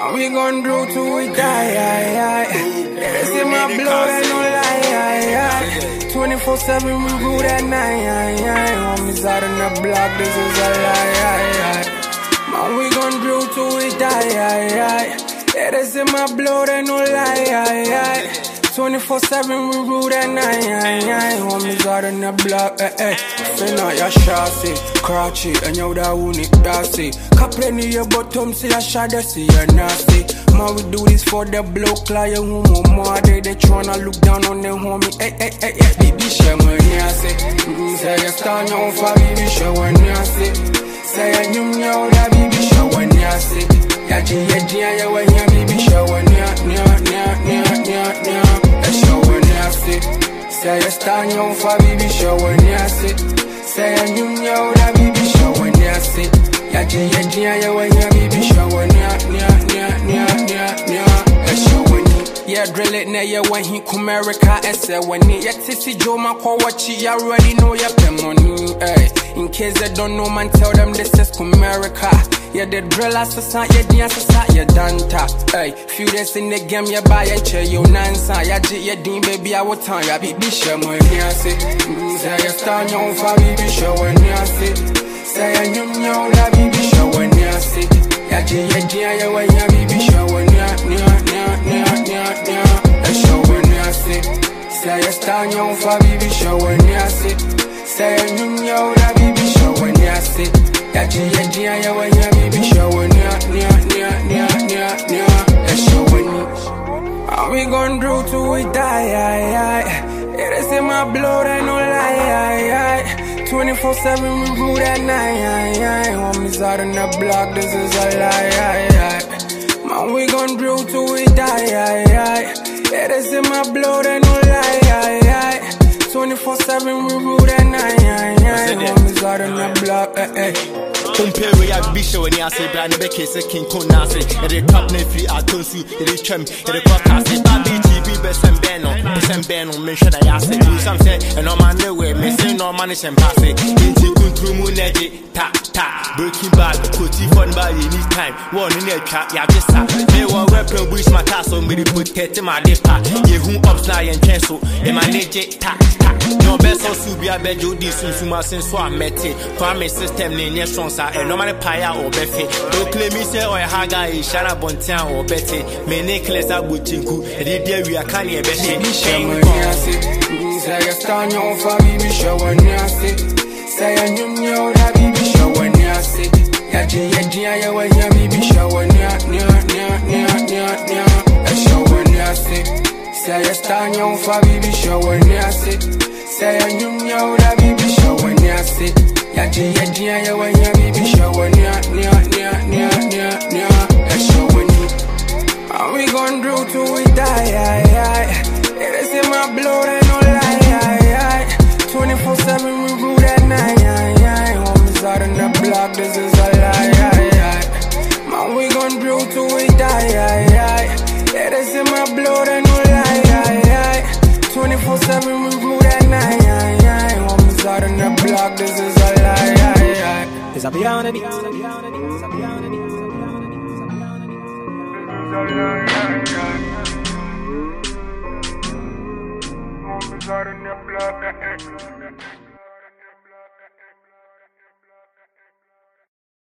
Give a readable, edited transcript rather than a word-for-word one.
And we gon' do till we die. This is my blood, I no lie. 24/7 we rule that night. Homies out in the block, this is a lie. Man, we gon' do till we die. This is my blood, I no lie. 24/7 we rule that night. Homies out in the block, Finna ya shasi, crouchy, and yo da wuni dasi. Kapre your bottom, see I shot see ya nasty. Man, we do this for the block, like who more they tryna look down on them homie. Baby, share when ya say. Say ya stand on for baby, share when ya say. Say ya nyum da baby, share when ya say. Ya ya when ya baby, share when ya. Say ya stand on for baby, share when ya say. Say ya nyum da baby, share when ya say. Ya when ya baby, share when yeah, drill it now, yeah, when he come America, when he yet see Joe Mako watch you already know your money, in case they don't know, man, tell them this is America. Yeah, the drill assassin, yeah, the assassin, yeah, danta. Few days in the game, yeah, buy a chair, you nansa, yeah, dean, baby, I will tell ya, baby, show when you say, say, you stand on for baby, show when you say, say, you know, that baby, show when you say, yeah, when you baby, show when you say you stand on for baby, show when you say. Say you know that baby, show when you say. Yeah, when you baby, show when you. And we gon' do till we die. This is my blood, I no lie. 24/7 we rule that night. Homies out in the block, this is a lie. Man, we gon' do till we die. This is my blood, I no lie. 24/7 we rule that night. Homies out in the block, Compare we have Bishop when you say brand be case King Konase. The top ne free atonsu, the chem, the podcast, baby GB best and Beno, mention I say do some say and no man way, missing no money and pass it. Into Kuntrumu neji, ta, breaking bad, putty fun by any time. One in a trap, ya just tap. They were weapon wish my castle, me put tet in my depa. Ye who ups lie and cancel, and my neji, ta. No best or subia bejo this suma since so I met it. Kwame system in strong and no man paya or befe. Don't claim me say or haga is shana bontan or betty. Me necklace a butinku, and the day we are canny a betty. Say you stand on for baby, show when you say. Say you know that baby, show when you say. Yeah, when you baby, show when you show when you say. Say you stand on for baby, show when you say. Say you know that baby, show when you say. Yeah, when you baby, show when you show when you. And we gon' do till we die. This is my blood, I no lie. 24/7 we rule that night. Homies out in the block, this is a lie. Man, we gon' do till we die. This is my blood, I no lie. 24/7 we rule that night. Homies out in the block, this is a lie. It's a beyond it. Homies out in the block.